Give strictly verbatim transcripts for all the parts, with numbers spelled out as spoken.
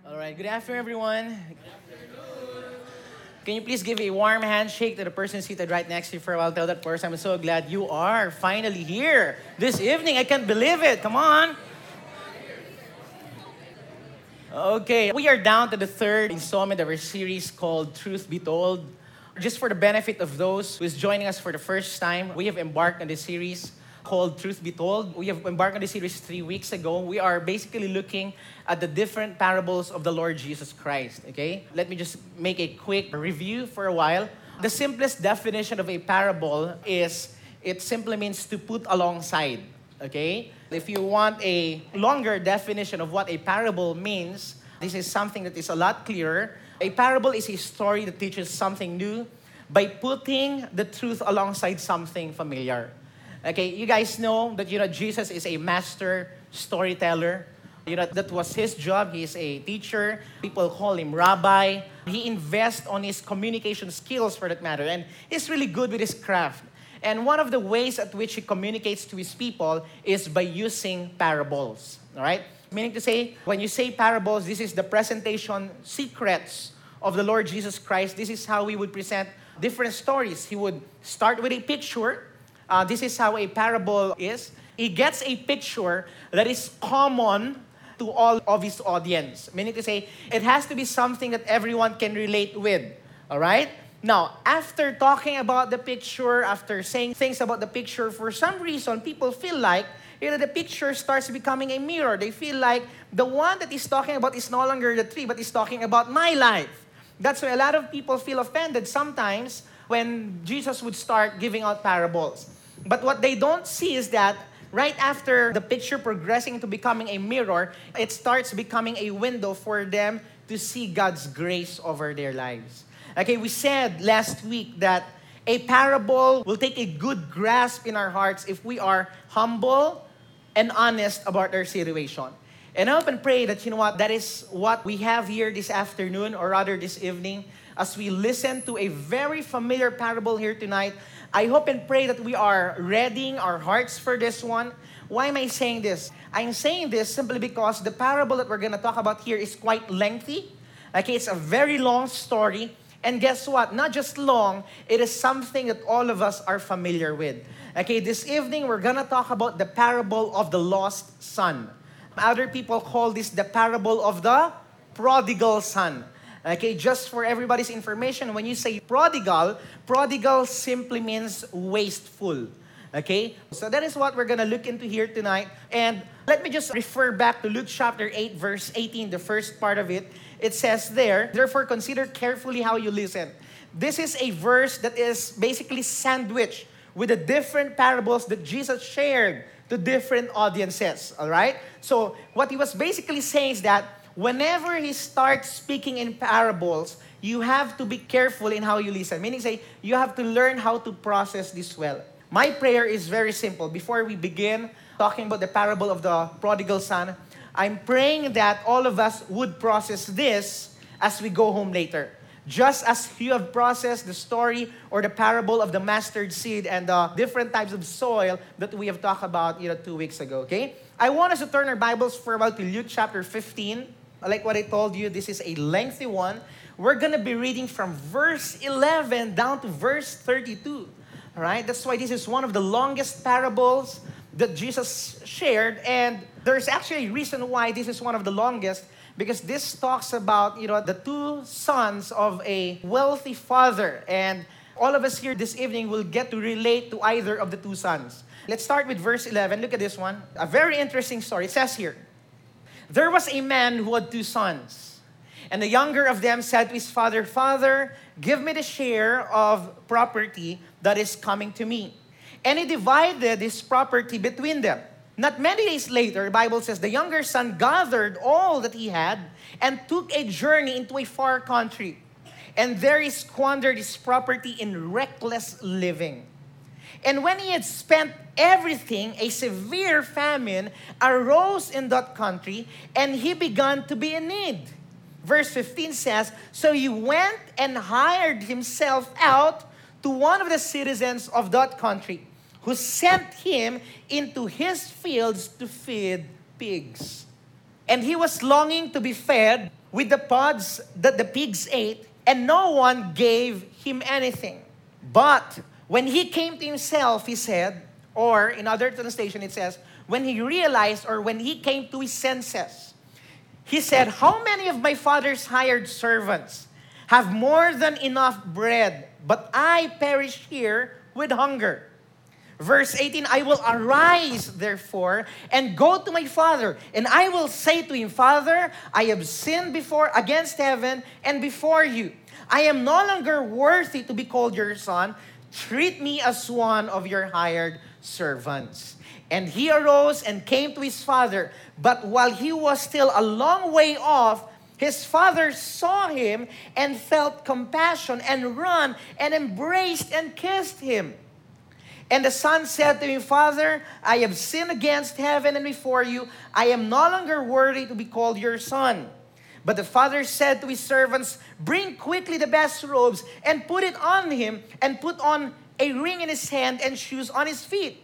All right, good afternoon, everyone. Can you please give a warm handshake to the person seated right next to you for a while? Tell that person, I'm so glad you are finally here this evening. I can't believe it. Come on. Okay, we are down to the third installment of our series called Truth Be Told. Just for the benefit of those who is joining us for the first time, we have embarked on this series called Truth Be Told. We have embarked on this series three weeks ago. We are basically looking at the different parables of the Lord Jesus Christ, okay? Let me just make a quick review for a while. The simplest definition of a parable is it simply means to put alongside, okay? If you want a longer definition of what a parable means, this is something that is a lot clearer. A parable is a story that teaches something new by putting the truth alongside something familiar. Okay, you guys know that, you know, Jesus is a master storyteller. You know, that was his job. He is a teacher. People call him rabbi. He invests on his communication skills, for that matter. And he's really good with his craft. And one of the ways at which he communicates to his people is by using parables. All right? Meaning to say, when you say parables, this is the presentation secrets of the Lord Jesus Christ. This is how we would present different stories. He would start with a picture. Uh, this is how a parable is. He gets a picture that is common to all of his audience. Meaning to say, it has to be something that everyone can relate with. All right? Now, after talking about the picture, after saying things about the picture, for some reason, people feel like, you know, the picture starts becoming a mirror. They feel like the one that he's talking about is no longer the tree, but he's talking about my life. That's why a lot of people feel offended sometimes when Jesus would start giving out parables. But what they don't see is that right after the picture progressing to becoming a mirror, it starts becoming a window for them to see God's grace over their lives. Okay, we said last week that a parable will take a good grasp in our hearts if we are humble and honest about our situation. And I hope and pray that, you know what, that is what we have here this afternoon, or rather this evening, as we listen to a very familiar parable here tonight. I hope and pray that we are readying our hearts for this one. Why am I saying this? I'm saying this simply because the parable that we're going to talk about here is quite lengthy. Okay, it's a very long story. And guess what? Not just long, it is something that all of us are familiar with. Okay, this evening we're going to talk about the parable of the lost son. Other people call this the parable of the prodigal son. Okay, just for everybody's information, when you say prodigal, prodigal simply means wasteful. Okay, so that is what we're going to look into here tonight. And let me just refer back to Luke chapter eight, verse eighteen, the first part of it. It says there, therefore consider carefully how you listen. This is a verse that is basically sandwiched with the different parables that Jesus shared to different audiences. All right? So what he was basically saying is that whenever he starts speaking in parables, you have to be careful in how you listen. Meaning say, you have to learn how to process this well. My prayer is very simple. Before we begin talking about the parable of the prodigal son, I'm praying that all of us would process this as we go home later. Just as you have processed the story or the parable of the mustard seed and the different types of soil that we have talked about, you know, two weeks ago, okay? I want us to turn our Bibles for a while to Luke chapter fifteen. Like what I told you, this is a lengthy one. We're going to be reading from verse eleven down to verse thirty-two. All right? That's why this is one of the longest parables that Jesus shared. And there's actually a reason why this is one of the longest, because this talks about, you know, the two sons of a wealthy father. And all of us here this evening will get to relate to either of the two sons. Let's start with verse eleven. Look at this one. A very interesting story. It says here, there was a man who had two sons. And the younger of them said to his father, Father, give me the share of property that is coming to me. And he divided his property between them. Not many days later, the Bible says, the younger son gathered all that he had and took a journey into a far country. And there he squandered his property in reckless living. And when he had spent everything, a severe famine arose in that country, and he began to be in need. Verse fifteen says, so he went and hired himself out to one of the citizens of that country, who sent him into his fields to feed pigs. And he was longing to be fed with the pods that the pigs ate, and no one gave him anything. But when he came to himself, he said, or in other translation it says, when he realized or when he came to his senses, he said, how many of my father's hired servants have more than enough bread, but I perish here with hunger? Verse eighteen, I will arise, therefore, and go to my father, and I will say to him, Father, I have sinned before against heaven and before you. I am no longer worthy to be called your son. Treat me as one of your hired servants. And he arose and came to his father. But while he was still a long way off, his father saw him and felt compassion and ran and embraced and kissed him. And the son said to him, Father, I have sinned against heaven and before you. I am no longer worthy to be called your son. But the father said to his servants, bring quickly the best robes and put it on him, and put on a ring in his hand and shoes on his feet.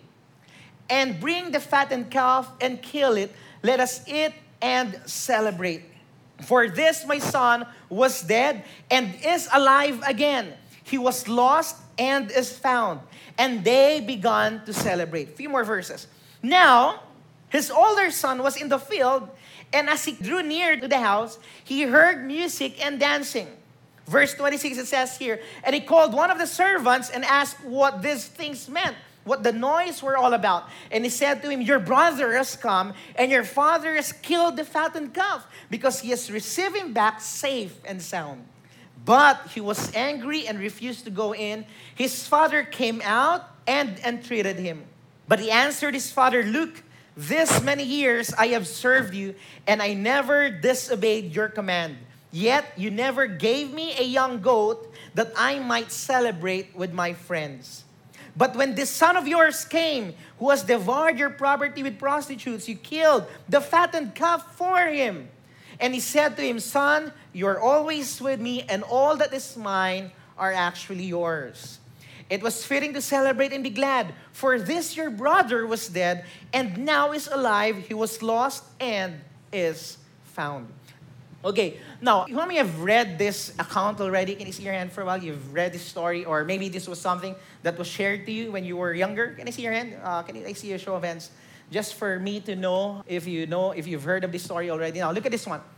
And bring the fattened calf and kill it. Let us eat and celebrate. For this my son was dead and is alive again. He was lost and is found. And they began to celebrate. A few more verses. Now, his older son was in the field, and as he drew near to the house, he heard music and dancing. Verse twenty-six, it says here, and he called one of the servants and asked what these things meant, what the noise were all about. And he said to him, your brother has come, and your father has killed the fattened calf, because he has received him back safe and sound. But he was angry and refused to go in. His father came out and entreated him. But he answered his father, look, this many years I have served you, and I never disobeyed your command. Yet you never gave me a young goat that I might celebrate with my friends. But when this son of yours came, who has devoured your property with prostitutes, you killed the fattened calf for him. And he said to him, son, you are always with me, and all that is mine are actually yours. It was fitting to celebrate and be glad, for this your brother was dead and now is alive. He was lost and is found. Okay, now, how many have read this account already? Can you see your hand for a while? You've read this story, or maybe this was something that was shared to you when you were younger. Can I see your hand? Uh, can I see a show of hands? Just for me to know if you know, if you've heard of this story already. Now, look at this one.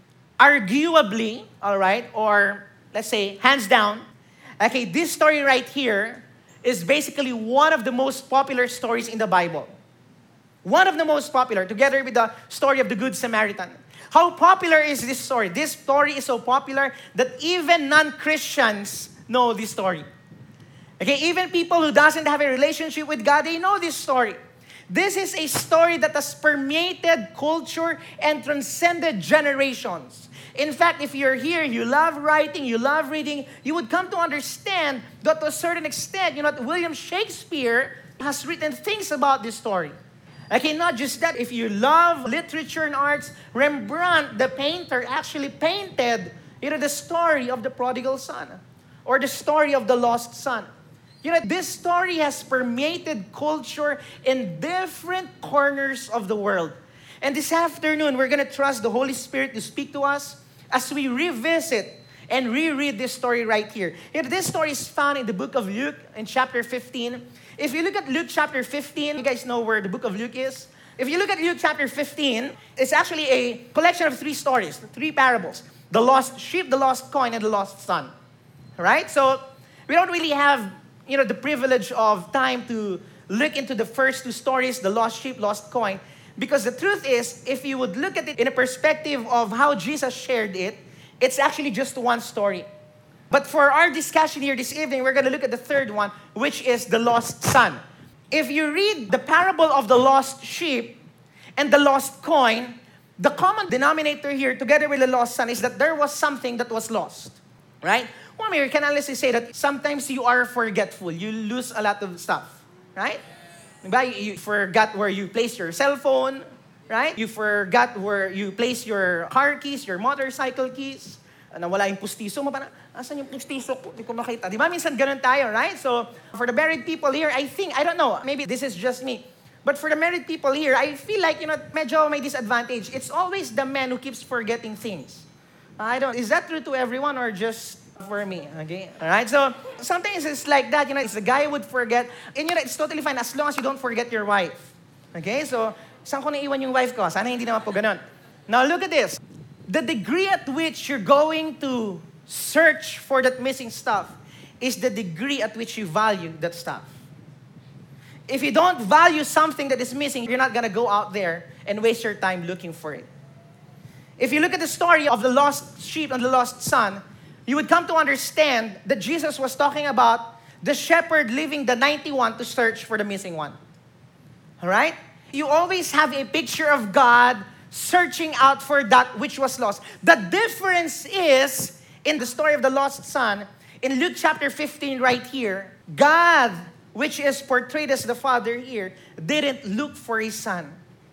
Arguably, all right, or let's say hands down, okay, this story right here is basically one of the most popular stories in the Bible. One of the most popular, together with the story of the Good Samaritan. How popular is this story? This story is so popular that even non-Christians know this story. Okay, even people who doesn't have a relationship with God, they know this story. This is a story that has permeated culture and transcended generations. In fact, if you're here, you love writing, you love reading, you would come to understand that to a certain extent, you know, William Shakespeare has written things about this story. Okay, not just that, if you love literature and arts, Rembrandt, the painter, actually painted, you know, the story of the prodigal son or the story of the lost son. You know, this story has permeated culture in different corners of the world. And this afternoon, we're going to trust the Holy Spirit to speak to us as we revisit and reread this story right here. You know, this story is found in the book of Luke in chapter fifteen. If you look at Luke chapter fifteen, you guys know where the book of Luke is. If you look at Luke chapter fifteen, it's actually a collection of three stories, three parables. The lost sheep, the lost coin, and the lost son. All right? So we don't really have, you know, the privilege of time to look into the first two stories, the lost sheep, lost coin. Because the truth is, if you would look at it in a perspective of how Jesus shared it, it's actually just one story. But for our discussion here this evening, we're going to look at the third one, which is the lost son. If you read the parable of the lost sheep and the lost coin, the common denominator here, together with the lost son, is that there was something that was lost. Right? Well, we can honestly say that sometimes you are forgetful. You lose a lot of stuff. Right? You forgot where you placed your cell phone. Right? You forgot where you placed your car keys, your motorcycle keys. Nawala yung pustiso mo, parang, asan yung pustiso ko? Di ko makita. Di ba minsan ganun tayo, right? So, for the married people here, I think, I don't know, maybe this is just me. But for the married people here, I feel like, you know, medyo may disadvantage. It's always the man who keeps forgetting things. I don't, is that true to everyone or just for me? Okay? All right? So, sometimes it's like that, you know, it's the guy would forget. And you know, it's totally fine as long as you don't forget your wife. Okay? So, saan ko naiwan yung wife ko? Sana hindi naman po ganun. Now, look at this. The degree at which you're going to search for that missing stuff is the degree at which you value that stuff. If you don't value something that is missing, you're not going to go out there and waste your time looking for it. If you look at the story of the lost sheep and the lost son, you would come to understand that Jesus was talking about the shepherd leaving the ninety-one to search for the missing one. All right? You always have a picture of God searching out for that which was lost. The difference is, in the story of the lost son, in Luke chapter fifteen right here, God, which is portrayed as the Father here, didn't look for His Son.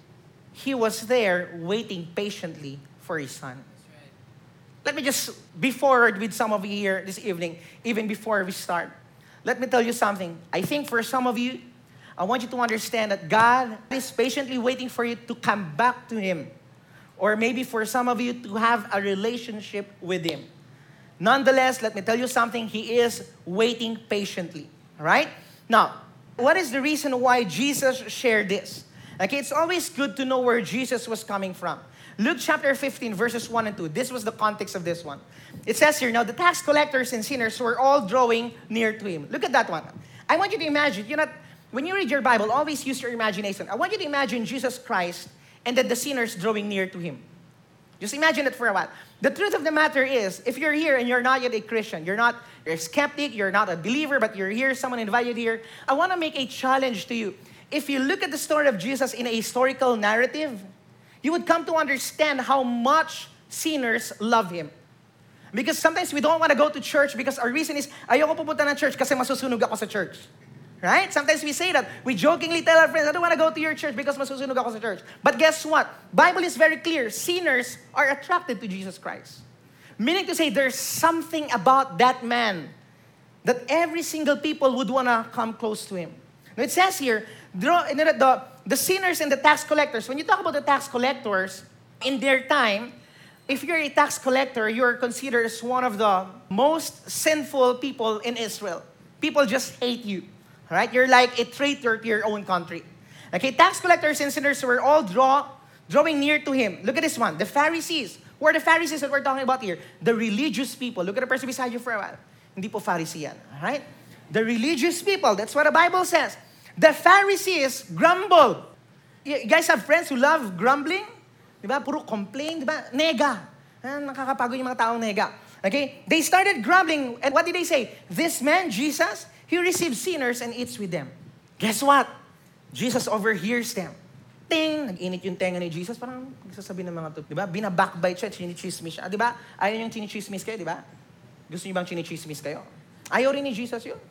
He was there waiting patiently for His Son. Right. Let me just be forward with some of you here this evening, even before we start. Let me tell you something. I think for some of you, I want you to understand that God is patiently waiting for you to come back to Him. Or maybe for some of you to have a relationship with Him. Nonetheless, let me tell you something. He is waiting patiently. All right? Now, what is the reason why Jesus shared this? Okay, it's always good to know where Jesus was coming from. Luke chapter fifteen, verses one and two. This was the context of this one. It says here, now the tax collectors and sinners were all drawing near to Him. Look at that one. I want you to imagine, you know, when you read your Bible, always use your imagination. I want you to imagine Jesus Christ and then the sinners drawing near to Him. Just imagine it for a while. The truth of the matter is, if you're here and you're not yet a Christian, you're not, you're a skeptic, you're not a believer, but you're here, someone invited you here, I want to make a challenge to you. If you look at the story of Jesus in a historical narrative, you would come to understand how much sinners love Him. Because sometimes we don't want to go to church because our reason is, ayoko pupunta ng church kasi masusunog ako sa church. Right? Sometimes we say that. We jokingly tell our friends, I don't want to go to your church because masusunog ako sa church. But guess what? Bible is very clear. Sinners are attracted to Jesus Christ. Meaning to say, there's something about that man that every single people would want to come close to Him. Now it says here, the, the, the sinners and the tax collectors, when you talk about the tax collectors, in their time, if you're a tax collector, you're considered as one of the most sinful people in Israel. People just hate you. Right? You're like a traitor to your own country. Okay, tax collectors and sinners were all draw, drawing near to Him. Look at this one. The Pharisees. Who are the Pharisees that we're talking about here? The religious people. Look at the person beside you for a while. Hindi po Pharisee yan. Alright? The religious people. That's what the Bible says. The Pharisees grumbled. You guys have friends who love grumbling? Diba? Puro complain. Diba? Nega. Ah, nakakapagod yung mga taong nega. Okay? They started grumbling. And what did they say? This man, Jesus, He receives sinners and eats with them. Guess what? Jesus overhears them. Ting! Nag-init yung tenga ni Jesus. Parang sasabihin ng mga to. Diba? Binabackbite siya, chinichismis siya. Diba? Ayaw niyang chinichismis kayo, diba? Gusto niyo bang chinichismis kayo? Ayaw rin ni Jesus yun.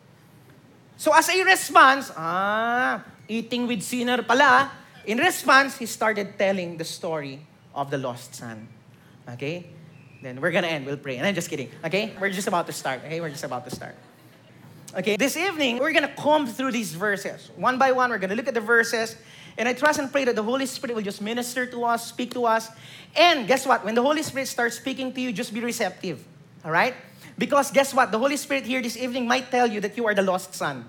So as a response, ah, eating with sinner pala. In response, He started telling the story of the lost son. Okay? Then we're gonna end. We'll pray. And I'm just kidding. Okay? We're just about to start. Okay? We're just about to start. Okay, this evening, we're going to comb through these verses. One by one, we're going to look at the verses. And I trust and pray that the Holy Spirit will just minister to us, speak to us. And guess what? When the Holy Spirit starts speaking to you, just be receptive. All right? Because guess what? The Holy Spirit here this evening might tell you that you are the lost son.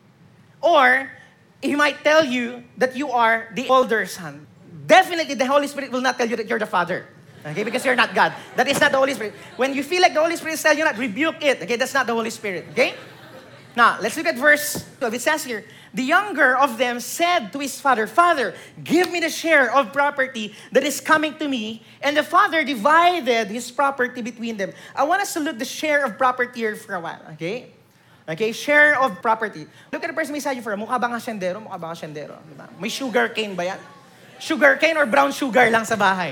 Or, He might tell you that you are the older son. Definitely, the Holy Spirit will not tell you that you're the father. Okay? Because you're not God. That is not the Holy Spirit. When you feel like the Holy Spirit is telling you not, rebuke it. Okay? That's not the Holy Spirit. Okay? Now, let's look at verse twelve. It says here, the younger of them said to his father, Father, give me the share of property that is coming to me. And the father divided his property between them. I want us to look the share of property here for a while. Okay? Okay, share of property. Look at the person beside you for a mukha ba nga siyendero? Mukha ba nga siyendero? Diba? May sugar cane ba yan? Sugar cane or brown sugar lang sa bahay?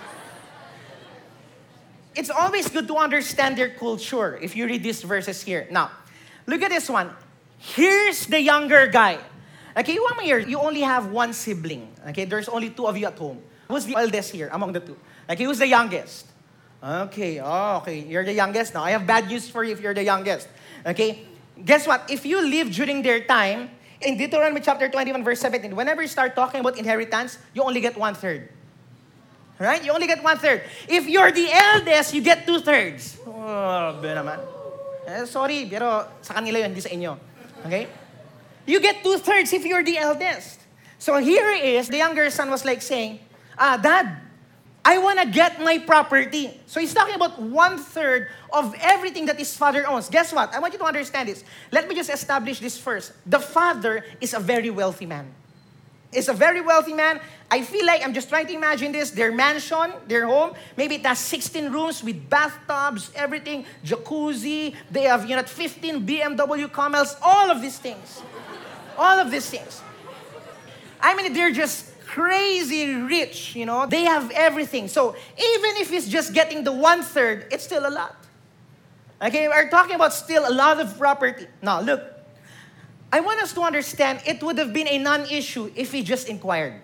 It's always good to understand their culture if you read these verses here. Now, look at this one. Here's the younger guy. Okay, one year, you only have one sibling. Okay, there's only two of you at home. Who's the eldest here among the two? Okay, who's the youngest? Okay, oh, okay, you're the youngest. Now, I have bad news for you if you're the youngest. Okay, guess what? If you live during their time, in Deuteronomy chapter twenty-one, verse seventeen, whenever you start talking about inheritance, you only get one-third. Right? You only get one-third. If you're the eldest, you get two-thirds. Oh, ba naman. Eh, sorry, pero sa kanila yun, hindi sa inyo. Okay? You get two-thirds if you're the eldest. So here is, the younger son was like saying, ah, Dad, I want to get my property. So he's talking about one-third of everything that his father owns. Guess what? I want you to understand this. Let me just establish this first. The father is a very wealthy man. Is a very wealthy man. I feel like I'm just trying to imagine this. Their mansion, their home, maybe it has sixteen rooms with bathtubs, everything, jacuzzi. They have, you know, fifteen B M W Camels, all of these things. All of these things. I mean, they're just crazy rich, you know. They have everything. So even if he's just getting the one-third, it's still a lot. Okay, we're talking about still a lot of property. Now, look. I want us to understand it would have been a non-issue if he just inquired.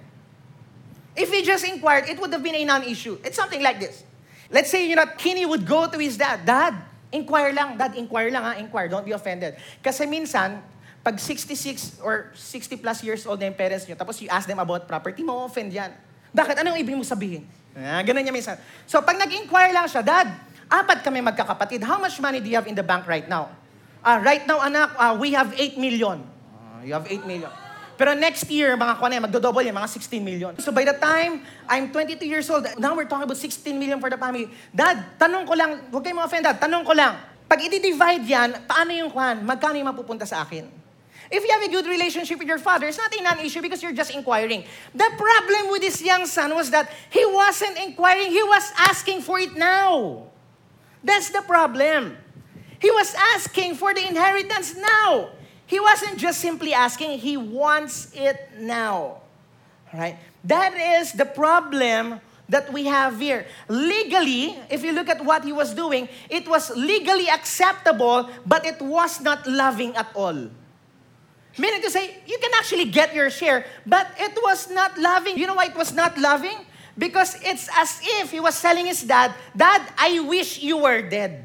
If he just inquired, it would have been a non-issue. It's something like this. Let's say, you know, Kenny would go to his dad. Dad, inquire lang. Dad, inquire lang ha. Inquire. Don't be offended. Kasi minsan, pag sixty-six or sixty plus years old na yung parents nyo, tapos you ask them about property, ma-offend yan. Bakit? Anong ibig mo sabihin? Ah, ganun niya minsan. So pag nag-inquire lang siya, Dad, apat kami magkakapatid. How much money do you have in the bank right now? Uh, right now, anak, uh, we have eight million. Uh, you have eight million. Pero next year, mga kuwan na, magdodouble yan, mga sixteen million. So by the time I'm twenty-two years old, now we're talking about sixteen million for the family. Dad, tanong ko lang, huwag kayong ma-offend, Dad, tanong ko lang, pag i-divide yan, paano yung kuwan? Magkano yung mapupunta sa akin? If you have a good relationship with your father, it's not a non-issue because you're just inquiring. The problem with this young son was that he wasn't inquiring, he was asking for it now. That's the problem. He was asking for the inheritance now. He wasn't just simply asking, he wants it now. Right? That is the problem that we have here. Legally, if you look at what he was doing, it was legally acceptable, but it was not loving at all. Meaning to say, you can actually get your share, but it was not loving. You know why it was not loving? Because it's as if he was telling his dad, Dad, I wish you were dead.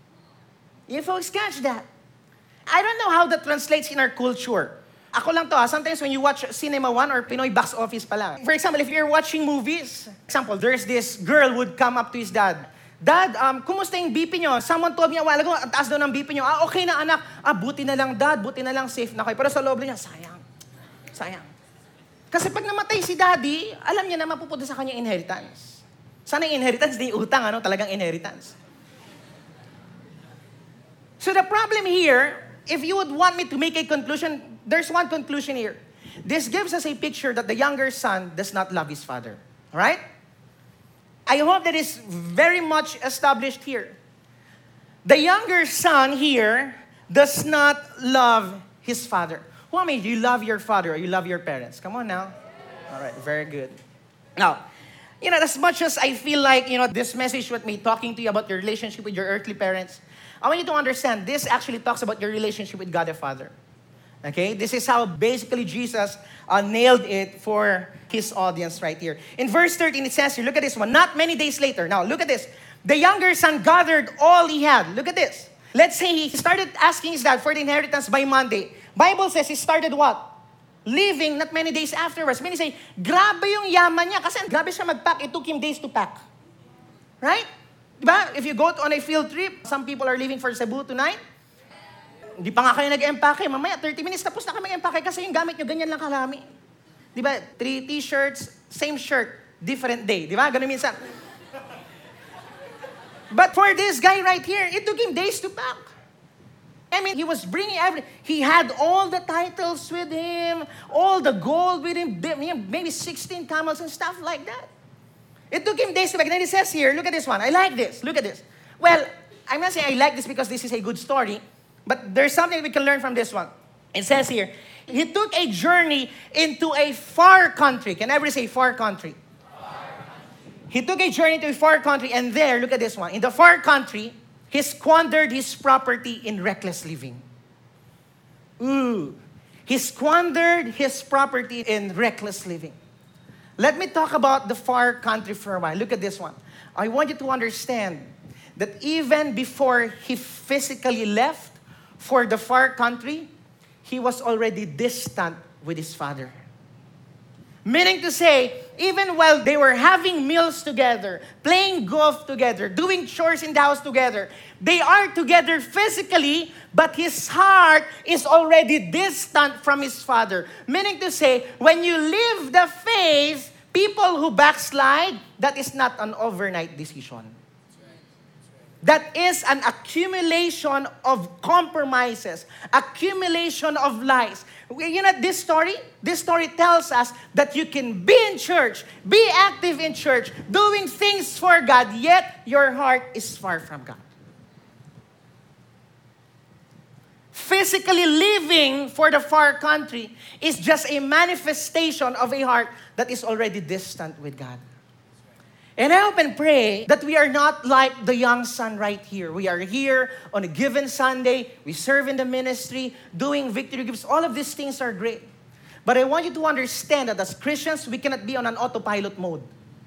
You folks catch that? I don't know how that translates in our culture. Ako lang to ha, sometimes when you watch Cinema One or Pinoy Box Office pala. For example, if you're watching movies, example, there's this girl would come up to his dad. Dad, um, kumusta yung B P nyo? Someone told me a while ago, ang taas daw ng B P nyo. Ah, okay na anak. Ah, buti na lang dad, buti na lang safe na kayo. Pero sa loob niya, sayang. Sayang. Kasi pag namatay si daddy, alam niya na mapupunta sa kanya inheritance. Sana yung inheritance, di utang, ano? Talagang inheritance. So the problem here, if you would want me to make a conclusion, there's one conclusion here. This gives us a picture that the younger son does not love his father. All right? I hope that is very much established here. The younger son here does not love his father. Who am I? Do you love your father or you love your parents? Come on now. All right, very good. Now, you know, as much as I feel like, you know, this message with me talking to you about your relationship with your earthly parents, I want you to understand, this actually talks about your relationship with God the Father. Okay? This is how basically Jesus uh, nailed it for his audience right here. In verse thirteen, it says here, look at this one. Not many days later. Now, look at this. The younger son gathered all he had. Look at this. Let's say he started asking his dad for the inheritance by Monday. Bible says he started what? Leaving not many days afterwards. Meaning say, grabe yung yaman niya. Kasi grabe siya mag-pack. It took him days to pack. Right? Diba? If you go on a field trip, some people are leaving for Cebu tonight. Hindi pa nga kayo nag-empake. Mamaya, thirty minutes, tapos na kami mag-empake kasi yung gamit nyo, ganyan lang karami. Diba? Three t-shirts, same shirt, different day. Diba? Ganun minsan. But for this guy right here, it took him days to pack. I mean, he was bringing every... He had all the titles with him, all the gold with him, maybe sixteen camels and stuff like that. It took him days to pack. Then it says here, look at this one. I like this. Look at this. Well, I'm not saying I like this because this is a good story, but there's something we can learn from this one. It says here, he took a journey into a far country. Can everybody say far country? Far country. He took a journey to a far country, and there, look at this one. In the far country, he squandered his property in reckless living. Ooh. He squandered his property in reckless living. Let me talk about the far country for a while. Look at this one. I want you to understand that even before he physically left for the far country, he was already distant with his father. Meaning to say, even while they were having meals together, playing golf together, doing chores in the house together, they are together physically, but his heart is already distant from his father. Meaning to say, when you live the faith, people who backslide, that is not an overnight decision. That is an accumulation of compromises, accumulation of lies. You know, this story, this story tells us that you can be in church, be active in church, doing things for God, yet your heart is far from God. Physically living for the far country is just a manifestation of a heart that is already distant with God. And I hope and pray that we are not like the young son right here. We are here on a given Sunday. We serve in the ministry, doing victory gifts. All of these things are great. But I want you to understand that as Christians, we cannot be on an autopilot mode.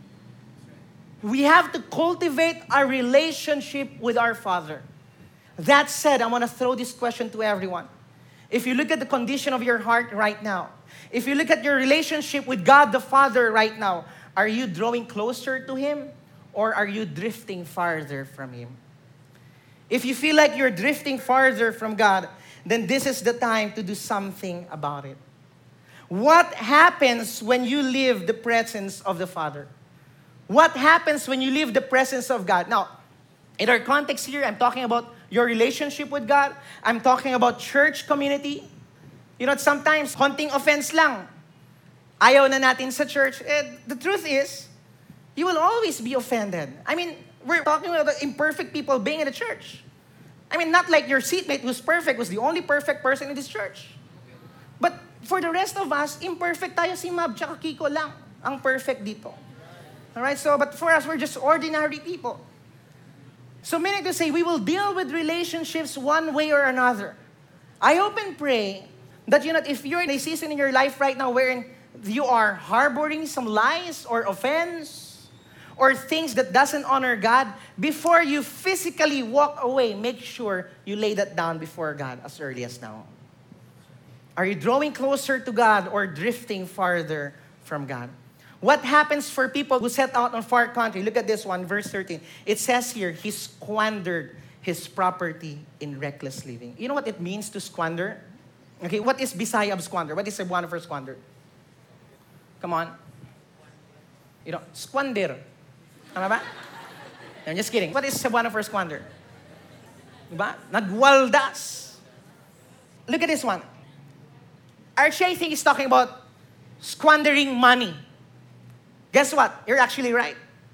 We have to cultivate our relationship with our Father. That said, I want to throw this question to everyone. If you look at the condition of your heart right now, if you look at your relationship with God the Father right now, are you drawing closer to Him or are you drifting farther from Him? If you feel like you're drifting farther from God, then this is the time to do something about it. What happens when you leave the presence of the Father? What happens when you leave the presence of God? Now, in our context here, I'm talking about your relationship with God. I'm talking about church community. You know, sometimes, konting offense lang. Ayaw na natin sa church. Eh, the truth is, you will always be offended. I mean, we're talking about the imperfect people being in the church. I mean, not like your seatmate who's perfect was the only perfect person in this church. But for the rest of us, imperfect tayo, si Mab tsaka Kiko lang ang perfect dito. Alright, so, but for us, we're just ordinary people. So meaning to say, we will deal with relationships one way or another. I hope and pray that, you know, if you're in a season in your life right now wherein you are harboring some lies or offense or things that doesn't honor God, before you physically walk away, make sure you lay that down before God as early as now. Are you drawing closer to God or drifting farther from God? What happens for people who set out on far country? Look at this one, verse thirteen. It says here, he squandered his property in reckless living. You know what it means to squander? Okay, what is Bisaya of squander? What is Cebuano for squander? Come on. You know, squander. Tama ba? I'm just kidding. What is Cebuano for squander? Diba? Nagwaldas. Look at this one. Archie, I think, is talking about squandering money. Guess what? You're actually right.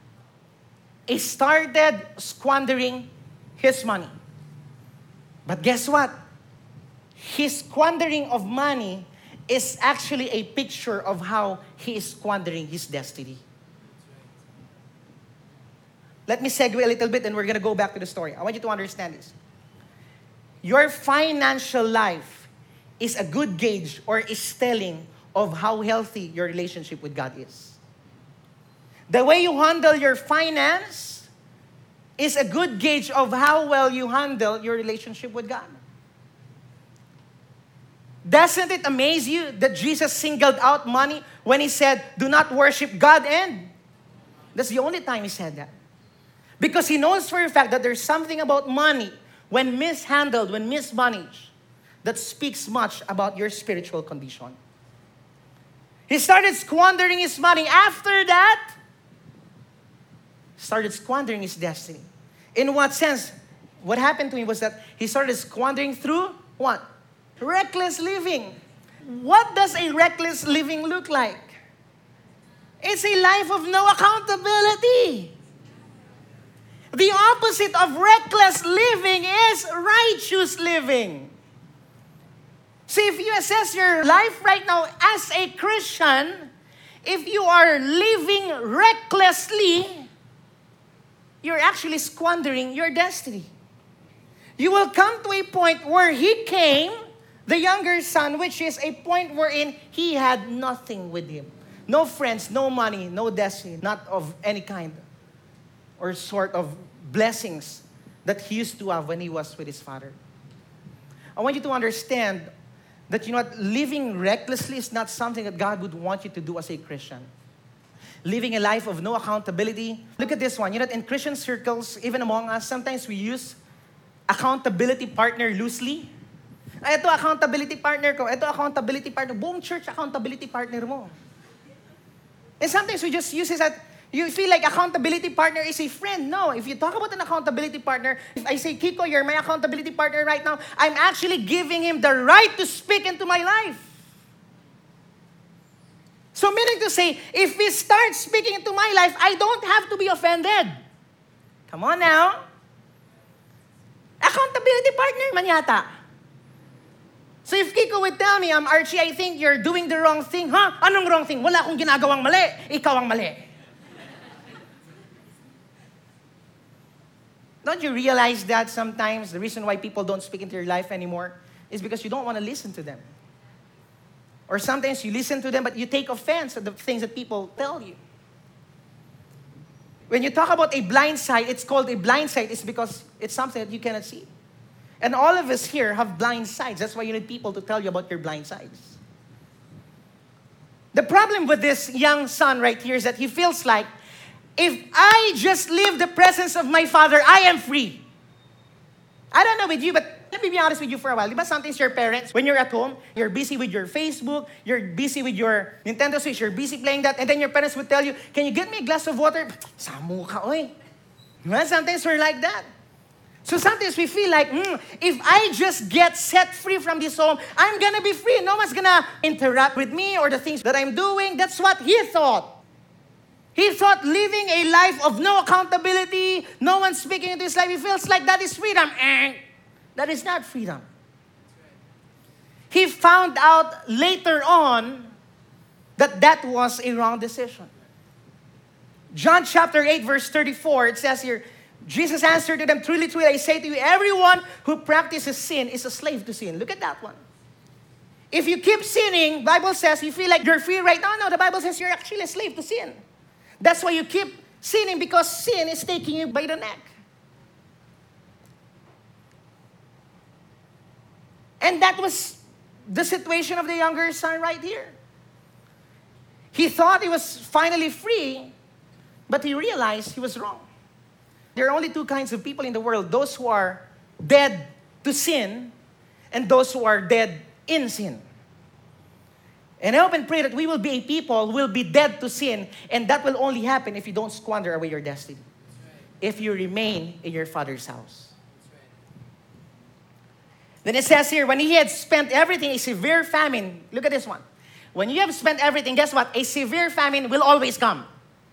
He started squandering his money. But guess what? His squandering of money is actually a picture of how he is squandering his destiny. Let me segue a little bit and we're going to go back to the story. I want you to understand this. Your financial life is a good gauge or is telling of how healthy your relationship with God is. The way you handle your finance is a good gauge of how well you handle your relationship with God. Doesn't it amaze you that Jesus singled out money when He said, do not worship God and? That's the only time He said that. Because He knows for a fact that there's something about money, when mishandled, when mismanaged, that speaks much about your spiritual condition. He started squandering his money. After that, started squandering his destiny. In what sense? What happened to him was that he started squandering through what? Reckless living. What does a reckless living look like? It's a life of no accountability. The opposite of reckless living is righteous living. See, if you assess your life right now as a Christian, if you are living recklessly, you're actually squandering your destiny. You will come to a point where he came, the younger son, which is a point wherein he had nothing with him. No friends, no money, no destiny, not of any kind or sort of blessings that he used to have when he was with his father. I want you to understand that, you know what, living recklessly is not something that God would want you to do as a Christian. Living a life of no accountability. Look at this one. You know, in Christian circles, even among us, sometimes we use accountability partner loosely. Ay, ito accountability partner ko. Ito accountability partner. Buong church accountability partner mo. And sometimes we just use it as, you feel like accountability partner is a friend. No, if you talk about an accountability partner, if I say, Kiko, you're my accountability partner right now, I'm actually giving him the right to speak into my life. So meaning to say, if he starts speaking into my life, I don't have to be offended. Come on now. Accountability partner man yata. So if Kiko would tell me, um, Archie, I think you're doing the wrong thing. Huh? Anong wrong thing? Wala akong ginagawang mali. Ikaw ang mali. Don't you realize that sometimes the reason why people don't speak into your life anymore is because you don't want to listen to them? Or sometimes you listen to them, but you take offense at the things that people tell you. When you talk about a blind sight, it's called a blind sight. It's because it's something that you cannot see. And all of us here have blind sides. That's why you need people to tell you about your blind sides. The problem with this young son right here is that he feels like, if I just leave the presence of my father, I am free. I don't know with you, but let me be honest with you for a while. Diba sometimes your parents, when you're at home, you're busy with your Facebook, you're busy with your Nintendo Switch, you're busy playing that, and then your parents would tell you, can you get me a glass of water? Samu ka, oy. Diba? Sometimes we're like that. So sometimes we feel like, mm, if I just get set free from this home, I'm gonna be free. No one's gonna interrupt with me or the things that I'm doing. That's what he thought. He thought living a life of no accountability, no one speaking into his life, he feels like that is freedom. Eh, that is not freedom. He found out later on that that was a wrong decision. John chapter eight, verse thirty-four, it says here, Jesus answered to them, truly, truly, I say to you, everyone who practices sin is a slave to sin. Look at that one. If you keep sinning, Bible says you feel like you're free right now. No, the Bible says you're actually a slave to sin. That's why you keep sinning, because sin is taking you by the neck. And that was the situation of the younger son right here. He thought he was finally free, but he realized he was wrong. There are only two kinds of people in the world, those who are dead to sin and those who are dead in sin. And I hope and pray that we will be a people who will be dead to sin, and that will only happen if you don't squander away your destiny. Right. If you remain in your father's house. Right. Then it says here, when he had spent everything, a severe famine. Look at this one. When you have spent everything, guess what? A severe famine will always come.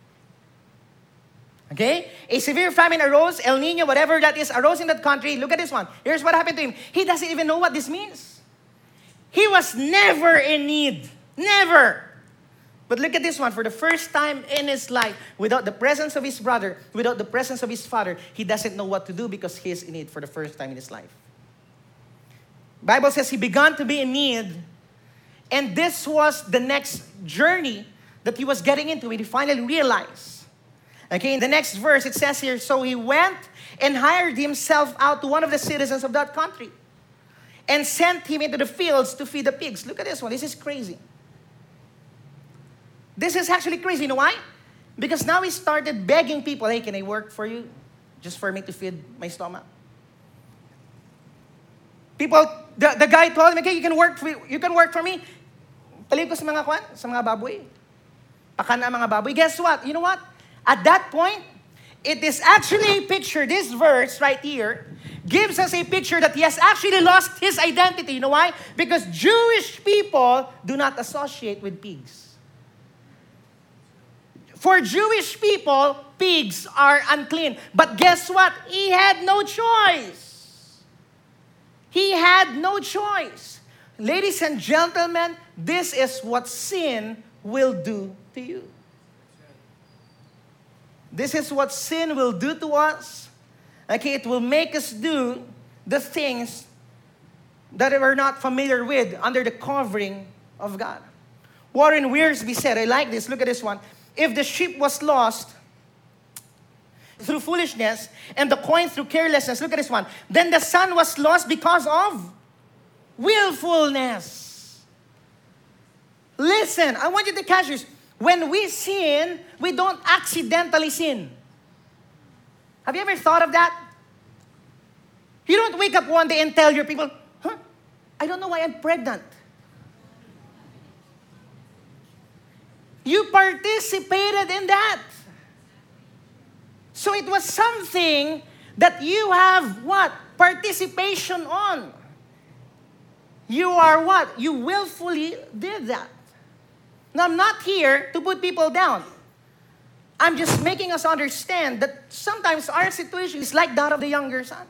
Okay? A severe famine arose, El Nino, whatever that is, arose in that country. Look at this one. Here's what happened to him. He doesn't even know what this means. He was never in need. Never. But look at this one. For the first time in his life, without the presence of his brother, without the presence of his father, he doesn't know what to do because he is in need for the first time in his life. Bible says he began to be in need, and this was the next journey that he was getting into when he finally realized. Okay, in the next verse, it says here, so he went and hired himself out to one of the citizens of that country and sent him into the fields to feed the pigs. Look at this one. This is crazy. This is actually crazy. You know why? Because now he started begging people, hey, can I work for you? Just for me to feed my stomach. People, the, the guy told him, okay, you can work for, you can work for me. Palig ko sa mga kwan, sa mga baboy. Pakana mga baboy. Guess what? You know what? At that point, it is actually a picture, this verse right here, gives us a picture that he has actually lost his identity. You know why? Because Jewish people do not associate with pigs. For Jewish people, pigs are unclean. But guess what? He had no choice. He had no choice. Ladies and gentlemen, this is what sin will do to you. This is what sin will do to us. Okay, it will make us do the things that we're not familiar with under the covering of God. Warren Wiersbe said, I like this, look at this one. If the sheep was lost through foolishness and the coin through carelessness, look at this one, then the son was lost because of willfulness. Listen, I want you to catch this. When we sin, we don't accidentally sin. Have you ever thought of that? You don't wake up one day and tell your people, huh, I don't know why I'm pregnant. You participated in that. So it was something that you have what? Participation on. You are what? You willfully did that. Now, I'm not here to put people down. I'm just making us understand that sometimes our situation is like that of the younger son.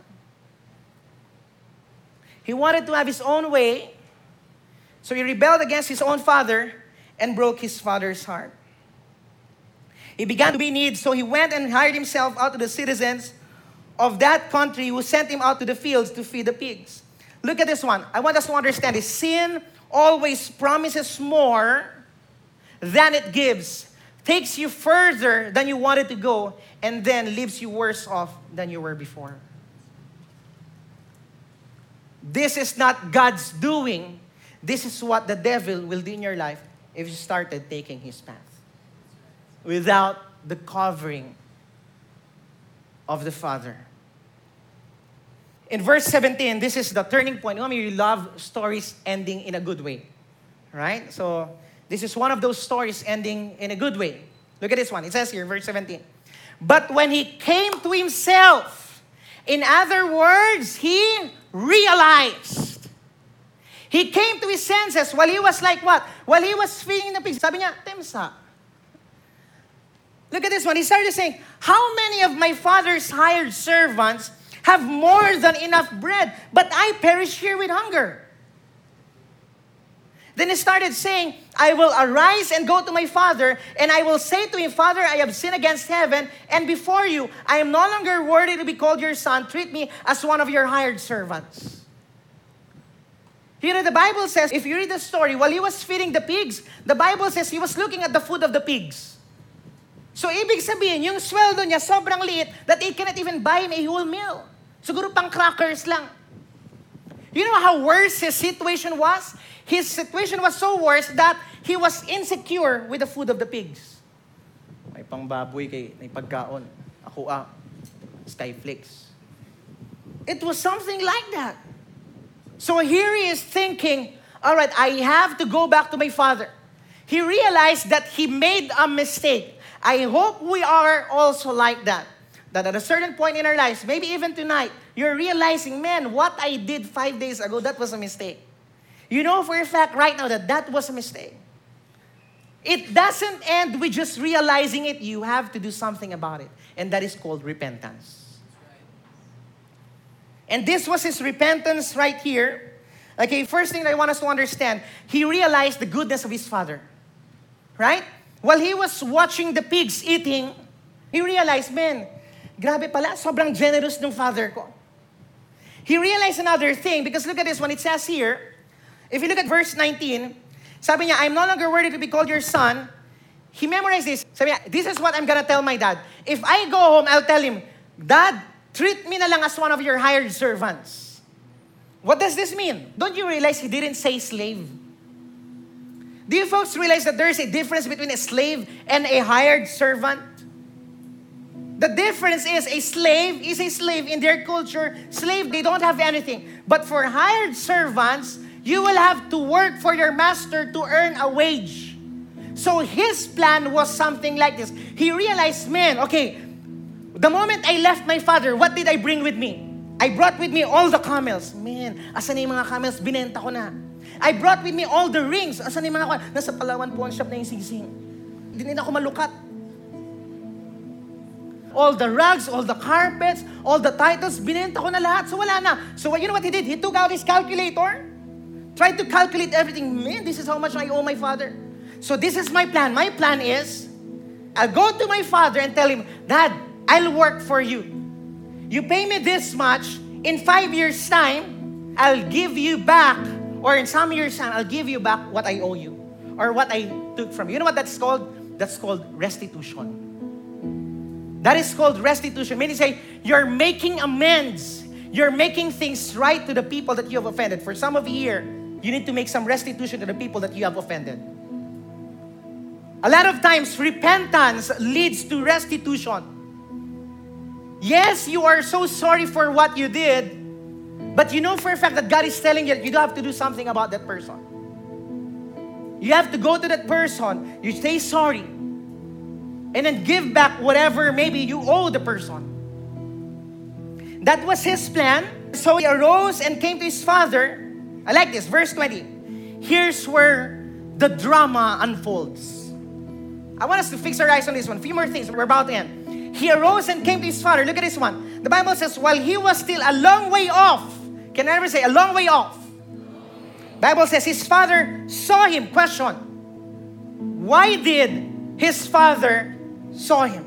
He wanted to have his own way, so he rebelled against his own father and broke his father's heart. He began to be in need, so he went and hired himself out to the citizens of that country who sent him out to the fields to feed the pigs. Look at this one. I want us to understand this. Sin always promises more than it gives, takes you further than you wanted to go, and then leaves you worse off than you were before. This is not God's doing. This is what the devil will do in your life if you started taking his path without the covering of the Father. In verse seventeen, this is the turning point. You know, you love stories ending in a good way, right? So this is one of those stories ending in a good way. Look at this one. It says here, verse seventeen. But when he came to himself, in other words, he realized. He came to his senses while he was like what? While he was feeding the pigs. Sabi niya, Temsa. Look at this one. He started saying, how many of my father's hired servants have more than enough bread, but I perish here with hunger? Then he started saying, I will arise and go to my father, and I will say to him, Father, I have sinned against heaven and before you. I am no longer worthy to be called your son. Treat me as one of your hired servants. You know, the Bible says, if you read the story, while he was feeding the pigs, the Bible says he was looking at the food of the pigs. So, ibig sabihin, yung sweldo niya sobrang liit that he cannot even buy him a whole meal. Siguro pang crackers lang. You know how worse his situation was? His situation was so worse that he was insecure with the food of the pigs. May pang baboy kay may pagkaon. Ako ah, Skyflakes. It was something like that. So here he is thinking, all right, I have to go back to my father. He realized that he made a mistake. I hope we are also like that. That at a certain point in our lives, maybe even tonight, you're realizing, man, what I did five days ago, that was a mistake. You know for a fact right now that that was a mistake. It doesn't end with just realizing it. You have to do something about it. And that is called repentance. And this was his repentance right here. Okay, first thing I want us to understand, he realized the goodness of his father. Right? While he was watching the pigs eating, he realized, man, grabe pala, sobrang generous ng father ko. He realized another thing, because look at this one, it says here, if you look at verse nineteen, sabi niya, I'm no longer worthy to be called your son. He memorized this. Sabi niya, this is what I'm gonna tell my dad. If I go home, I'll tell him, Dad, treat me na lang as one of your hired servants. What does this mean? Don't you realize he didn't say slave? Do you folks realize that there's a difference between a slave and a hired servant? The difference is a slave is a slave in their culture. Slave, they don't have anything. But for hired servants, you will have to work for your master to earn a wage. So his plan was something like this. He realized, man, okay, the moment I left my father, what did I bring with me? I brought with me all the camels. Man, asan na yung mga camels? Binenta ko na. I brought with me all the rings. Asan na yung mga camels? Nasa Palawan pawn shop na yung sising. Hindi na ako malukat. All the rugs, all the carpets, all the titles, binenta ko na lahat. So wala na. So you know what he did? He took out his calculator, tried to calculate everything. Man, this is how much I owe my father. So this is my plan. My plan is, I'll go to my father and tell him, Dad, I'll work for you. You pay me this much. In five years' time, I'll give you back, or in some years' time, I'll give you back what I owe you, or what I took from you. You know what that's called? That's called restitution. That is called restitution. Meaning say, you're making amends. you're making things right to the people that you have offended. For some of you here, you need to make some restitution to the people that you have offended. A lot of times, repentance leads to restitution. Yes, you are so sorry for what you did, but you know for a fact that God is telling you that you have to do something about that person. You have to go to that person, you say sorry, and then give back whatever maybe you owe the person. That was his plan. So he arose and came to his father. I like this, verse twenty. Here's where the drama unfolds. I want us to fix our eyes on this one. A few more things, we're about to end. He arose and came to his father. Look at this one. The Bible says, while he was still a long way off. Can I ever say, a long way off? Bible says, his father saw him. Question. Why did his father saw him?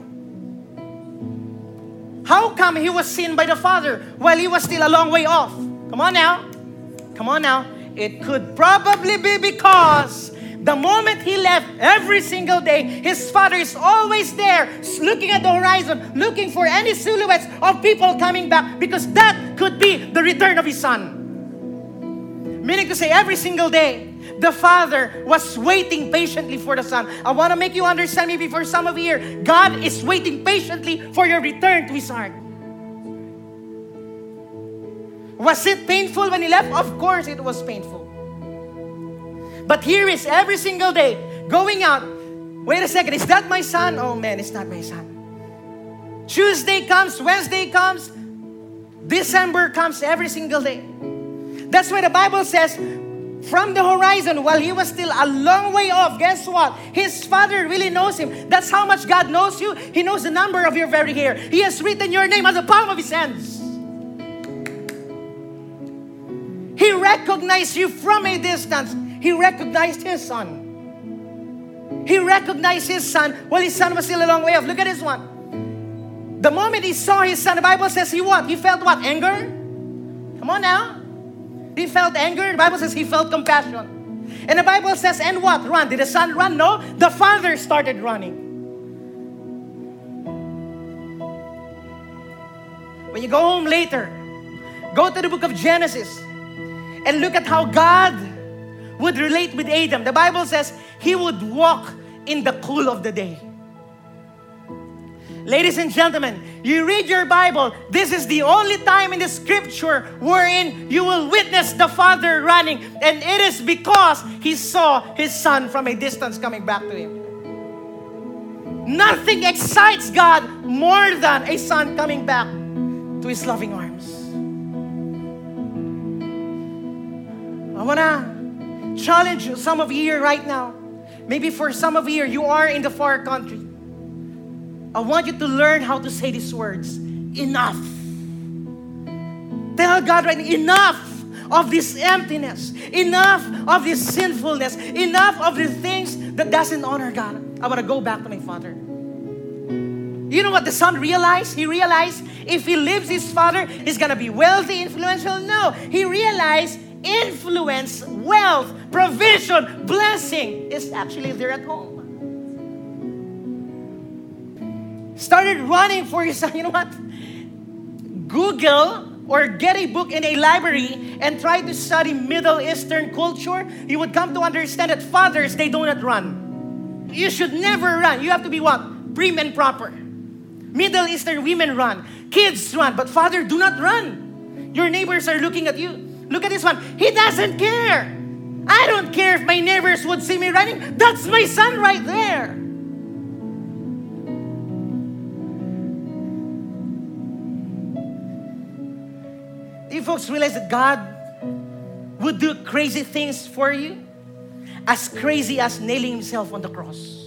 How come he was seen by the father while he was still a long way off? Come on now. Come on now. It could probably be because the moment he left every single day, his father is always there, looking at the horizon, looking for any silhouettes of people coming back, because that could be the return of his son. Meaning to say, every single day, the father was waiting patiently for the son. I want to make you understand, maybe for some of you here, God is waiting patiently for your return to his heart. Was it painful when he left? Of course it was painful. But here is every single day going out. Wait a second, is that my son? Oh man, it's not my son. Tuesday comes, Wednesday comes, December comes every single day. That's why the Bible says, from the horizon, while he was still a long way off, guess what? His father really knows him. That's how much God knows you. He knows the number of your very hair. He has written your name on the palm of his hands. He recognized you from a distance. He recognized his son. He recognized his son while his son was still a long way off. Look at this one. The moment he saw his son, the Bible says he what? He felt what? Anger? Come on now. He felt anger. The Bible says he felt compassion. And the Bible says, and what? Run. Did the son run? No. The father started running. When you go home later, go to the book of Genesis and look at how God would relate with Adam. The Bible says he would walk in the cool of the day. Ladies and gentlemen, you read your Bible, this is the only time in the scripture wherein you will witness the father running, and it is because he saw his son from a distance coming back to him. Nothing excites God more than a son coming back to his loving arms. I want to challenge some of you here right now. Maybe for some of you here, you are in the far country. I want you to learn how to say these words. Enough. Tell God right now, enough of this emptiness. Enough of this sinfulness. Enough of the things that doesn't honor God. I want to go back to my father. You know what the son realized? He realized if he leaves his father, he's going to be wealthy, influential. No. He realized influence, wealth, provision, blessing is actually there at home. Started running for his son. You know what? Google or get a book in a library and try to study Middle Eastern culture. You would come to understand that fathers, they do not run. You should never run. You have to be what? Prim and proper. Middle Eastern women run. Kids run. But father, do not run. Your neighbors are looking at you. Look at this one. He doesn't care. I don't care if my neighbors would see me running. That's my son right there. Do you folks realize that God would do crazy things for you? As crazy as nailing himself on the cross.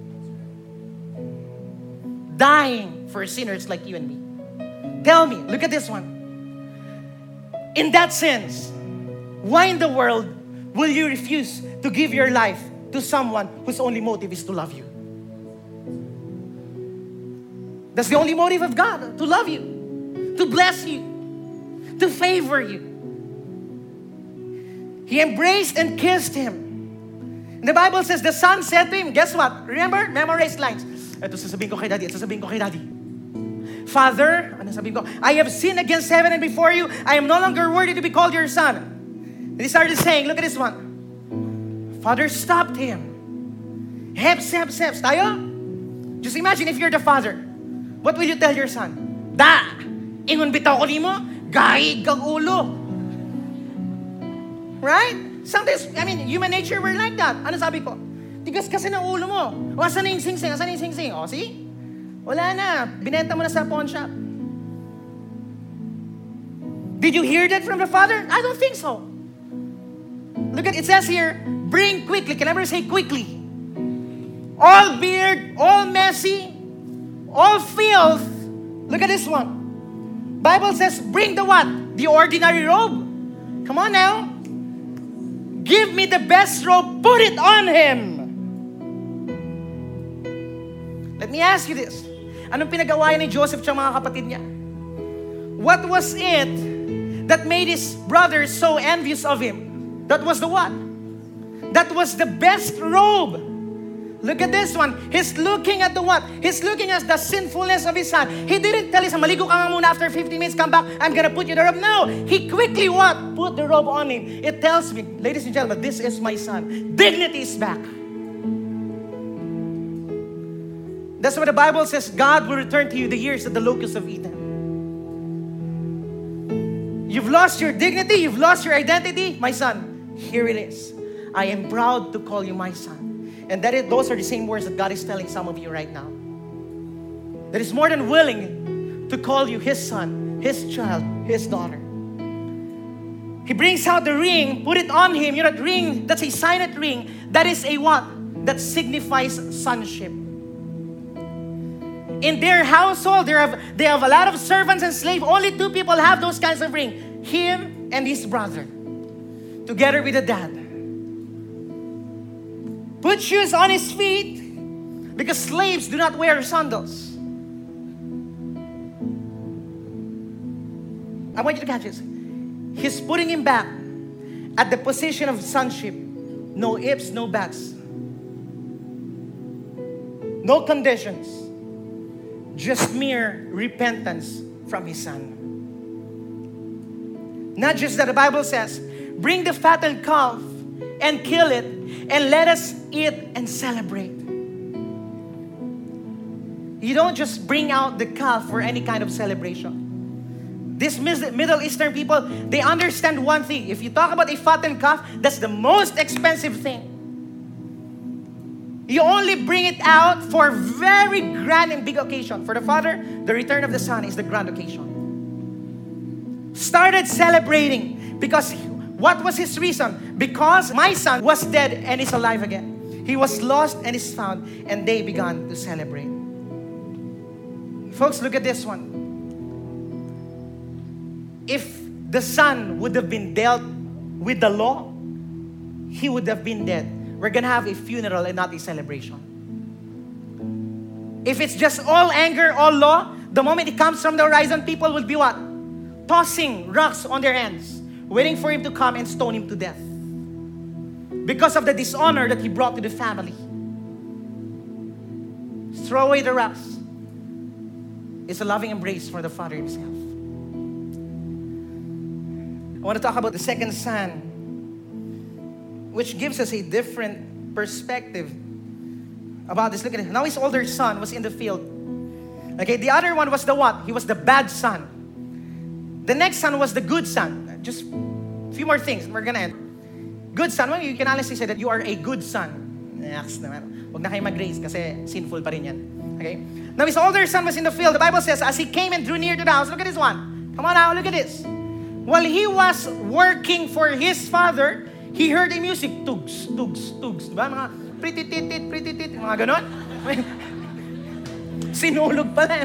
Dying for sinners like you and me. Tell me, look at this one. In that sense, why in the world will you refuse to give your life to someone whose only motive is to love you? That's the only motive of God, to love you, to bless you, to favor you. He embraced and kissed him. And the Bible says the son said to him, guess what? Remember? Memorize lines. Ito sasabihin ko kay daddy, ito sasabihin ko kay daddy. Father, ano sabi ko? I have sinned against heaven and before you. I am no longer worthy to be called your son. And he started saying, look at this one. Father stopped him. Heps, heps, heps. Tayo? Just imagine if you're the father. What will you tell your son? Da! Ingon bitaw ko nimo, gaig kang ulo. Right? Sometimes, I mean, human nature, we're like that. Ano sabi ko? Tigas kasi ng ulo mo. O, asan na yung sing-sing? Asan na yung sing-sing? O, see? Wala na. Binenta mo na sa pawn shop. Did you hear that from the father? I don't think so. Look at it says here, bring quickly. Can I ever say quickly? All beard, all messy, all filth. Look at this one. Bible says, bring the what? The ordinary robe. Come on now. Give me the best robe. Put it on him. Let me ask you this. Anong pinagawayan ni Joseph sa mga kapatid niya? What was it that made his brothers so envious of him? That was the what? That was the best robe. Look at this one. He's looking at the what? He's looking at the sinfulness of his son. He didn't tell his son, maligo ka nga muna, after fifteen minutes, come back, I'm gonna put you the robe. No, he quickly what? Put the robe on him. It tells me, ladies and gentlemen, this is my son. Dignity is back. That's what the Bible says, God will return to you the years that the locusts have eaten. You've lost your dignity, you've lost your identity. My son, here it is. I am proud to call you my son. And that is, those are the same words that God is telling some of you right now. That is more than willing to call you His son, His child, His daughter. He brings out the ring, put it on him. You know that ring, that's a signet ring. That is a what? That signifies sonship. In their household, they have, they have a lot of servants and slaves. Only two people have those kinds of ring. Him and his brother. Together with the dad. Put shoes on his feet because slaves do not wear sandals. I want you to catch this. He's putting him back at the position of sonship. No ifs, no buts. No conditions. Just mere repentance from his son. Not just that, the Bible says, bring the fattened calf and kill it, and let us eat and celebrate. You don't just bring out the calf for any kind of celebration. These Middle Eastern people, they understand one thing. If you talk about a fattened calf, that's the most expensive thing. You only bring it out for very grand and big occasion. For the father, the return of the son is the grand occasion. Started celebrating because what was his reason? Because my son was dead and is alive again. He was lost and is found, and they began to celebrate. Folks, look at this one. If the son would have been dealt with the law, he would have been dead. We're gonna have a funeral and not a celebration. If it's just all anger, all law, the moment it comes from the horizon, people will be what? Tossing rocks on their hands, waiting for him to come and stone him to death. Because of the dishonor that he brought to the family. Throw away the rocks. It's a loving embrace for the father himself. I want to talk about the second son, which gives us a different perspective about this. Look at it. Now his older son was in the field. Okay, the other one was the what? He was the bad son. The next son was the good son. Just a few more things. We're gonna end. Good son. Well, you can honestly say that you are a good son. Yes, naman. Huwag na kayo mag-raise kasi sinful pa rin yan. Okay? Now his older son was in the field. The Bible says, as he came and drew near to the house, look at this one. Come on now, look at this. While he was working for his father, he heard a music. Tugs, tugs, tugs. Diba? Mga pretty titit, pretty tit. Mga ganon. Sinulog pala.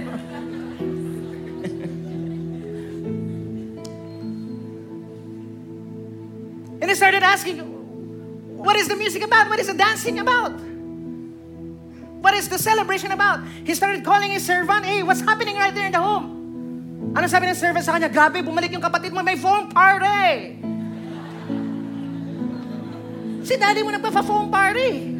And he started asking, what is the music about? What is the dancing about? What is the celebration about? He started calling his servant, hey, what's happening right there in the home? Ano sabi ng servant sa kanya? Grabe, bumalik yung kapatid mo, may phone party. Si daddy mo nagpa-phone party.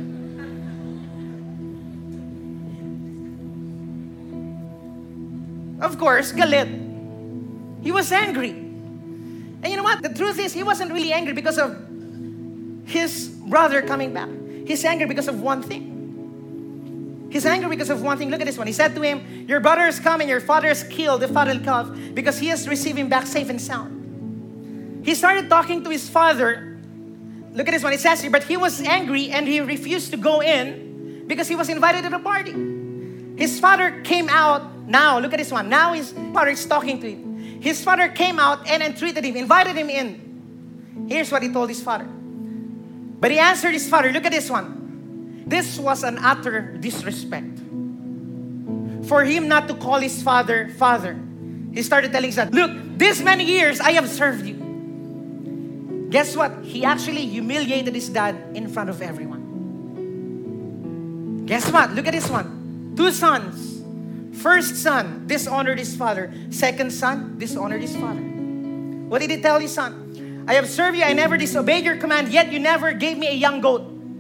of course, galit. He was angry. And you know what? The truth is, he wasn't really angry because of his brother coming back. He's angry because of one thing. He's angry because of one thing. Look at this one. He said to him, your brother is coming, your father has killed the fatted calf because he has received him back safe and sound. He started talking to his father. Look at this one. It says here, but he was angry and he refused to go in because he was invited to the party. His father came out. Now, look at this one. Now his father is talking to him. His father came out and entreated him, invited him in. Here's what he told his father. But he answered his father, look at this one. This was an utter disrespect. For him not to call his father, father. He started telling his dad, look, this many years I have served you. Guess what? He actually humiliated his dad in front of everyone. Guess what? Look at this one. Two sons. First son dishonored his father. Second son dishonored his father. What did he tell his son? I have served you, I never disobeyed your command, yet you never gave me a young goat.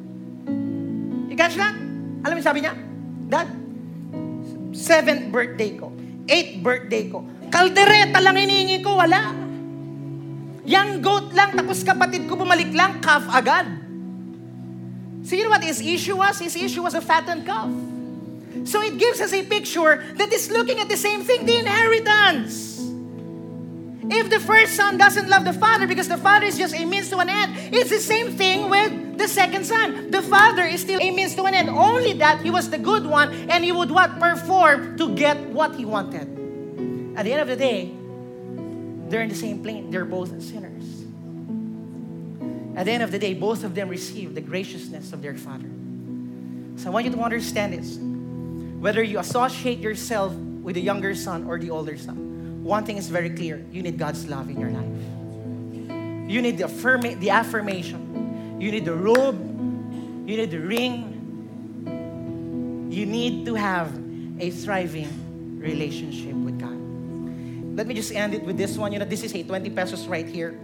You catch that? Alam mo sabi niya? Dad, seventh birthday ko, eighth birthday ko, kaldereta lang hinihingi ko, wala. Young goat lang, tapos kapatid ko bumalik lang, calf agad. So you know what his issue was? His issue was a fattened calf. So it gives us a picture that is looking at the same thing, the inheritance. If the first son doesn't love the father because the father is just a means to an end, it's the same thing with the second son. The father is still a means to an end. Only that he was the good one and he would what? Perform to get what he wanted. At the end of the day, they're in the same plane. They're both sinners. At the end of the day, both of them receive the graciousness of their father. So I want you to understand this. Whether you associate yourself with the younger son or the older son, one thing is very clear. You need God's love in your life. You need the, affirma- the affirmation. You need the robe. You need the ring. You need to have a thriving relationship with God. Let me just end it with this one. You know, this is a twenty pesos right here.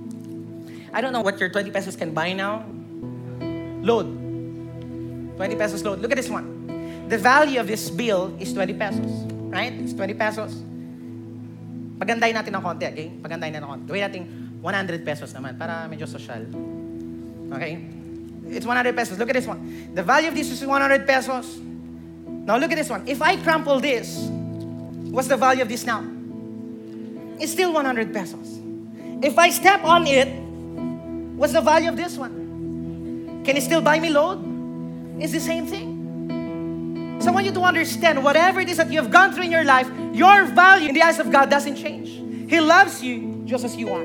I don't know what your twenty pesos can buy now. Load. twenty pesos load. Look at this one. The value of this bill is twenty pesos. Right? It's twenty pesos. Pagandahin natin ng konti, okay? Pagandahin natin ng konti. Gawin natin one hundred pesos naman para medyo social. Okay? It's one hundred pesos. Look at this one. The value of this is one hundred pesos. Now look at this one. If I crumple this, what's the value of this now? It's still one hundred pesos. If I step on it, what's the value of this one? Can it still buy me load? It's the same thing. So I want you to understand, whatever it is that you have gone through in your life, your value in the eyes of God doesn't change. He loves you just as you are.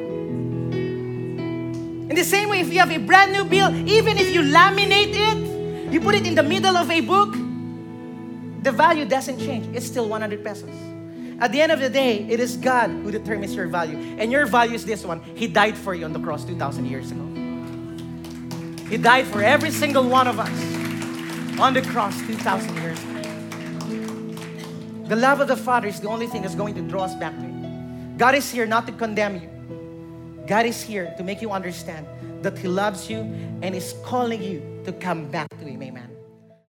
In the same way, if you have a brand new bill, even if you laminate it, you put it in the middle of a book, the value doesn't change. It's still one hundred pesos. At the end of the day, it is God who determines your value. And your value is this one. He died for you on the cross two thousand years ago. He died for every single one of us on the cross two thousand years ago. The love of the Father is the only thing that's going to draw us back to Him. God is here not to condemn you. God is here to make you understand that He loves you and is calling you to come back to Him. Amen.